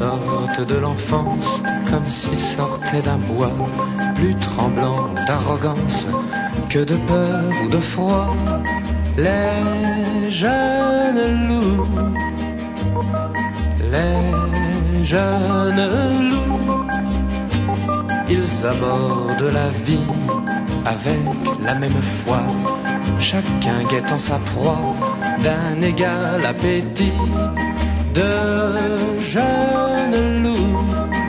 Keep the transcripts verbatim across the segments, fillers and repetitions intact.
sortent de l'enfance comme s'ils sortaient d'un bois, plus tremblant d'arrogance que de peur ou de froid. Les jeunes loups, les jeunes loups, ils abordent la vie avec la même foi, chacun guettant sa proie d'un égal appétit. De jeunes loups,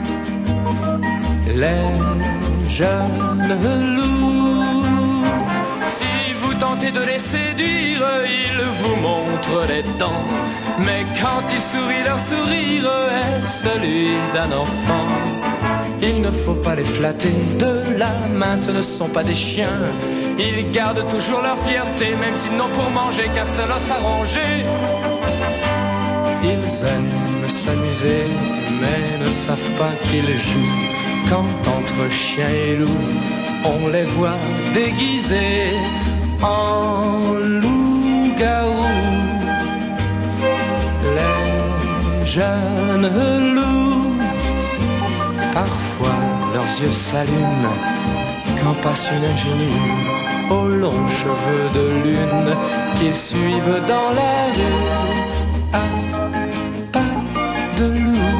les jeunes loups, si vous tentez de les séduire, ils vous montrent les dents, mais quand ils sourient, leur sourire est celui d'un enfant. Il ne faut pas les flatter de la main, ce ne sont pas des chiens. Ils gardent toujours leur fierté, même s'ils n'ont pour manger qu'un seul os à ronger. Ils aiment s'amuser, mais ne savent pas qu'ils jouent, quand entre chien et loup, on les voit déguisés en loups-garous. Les jeunes loups, parfois leurs yeux s'allument quand passe une ingénue aux longs cheveux de lune qu'ils suivent dans la rue à pas de loup.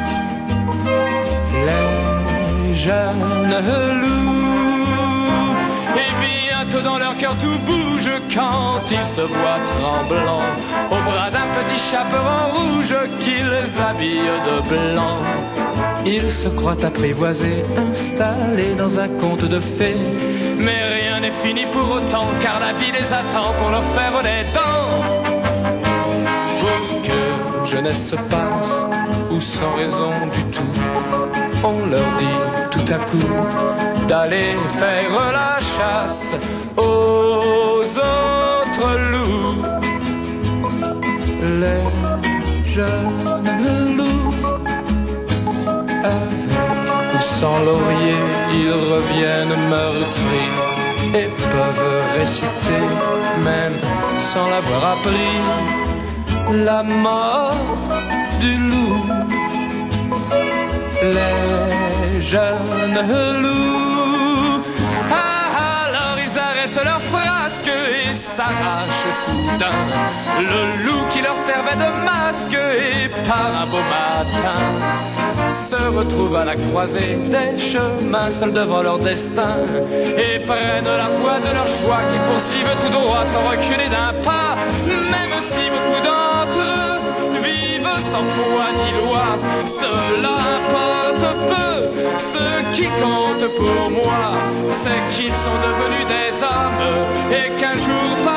Les jeunes loups, et bientôt dans leur cœur tout bouge quand ils se voient tremblants au bras d'un petit chaperon rouge qu'ils habillent de blanc. Ils se croient apprivoisés, installés dans un conte de fées, mais rien n'est fini pour autant, car la vie les attend pour leur faire les dents. Pour que jeunesse se passe, ou sans raison du tout, on leur dit tout à coup d'aller faire la chasse aux autres loups. Les jeunes loups, avec ou sans laurier, ils reviennent meurtris et peuvent réciter, même sans l'avoir appris, la mort du loup. Les jeunes loups, ah, alors ils arrêtent leur frasque et s'arrachent soudain le loup qui leur servait de masque, et par un beau matin se retrouvent à la croisée des chemins, seuls devant leur destin, et prennent la voie de leur choix qu'ils poursuivent tout droit sans reculer d'un pas. Même si beaucoup d'entre eux vivent sans foi ni loi, cela importe peu. Ce qui compte pour moi, c'est qu'ils sont devenus des hommes et qu'un jour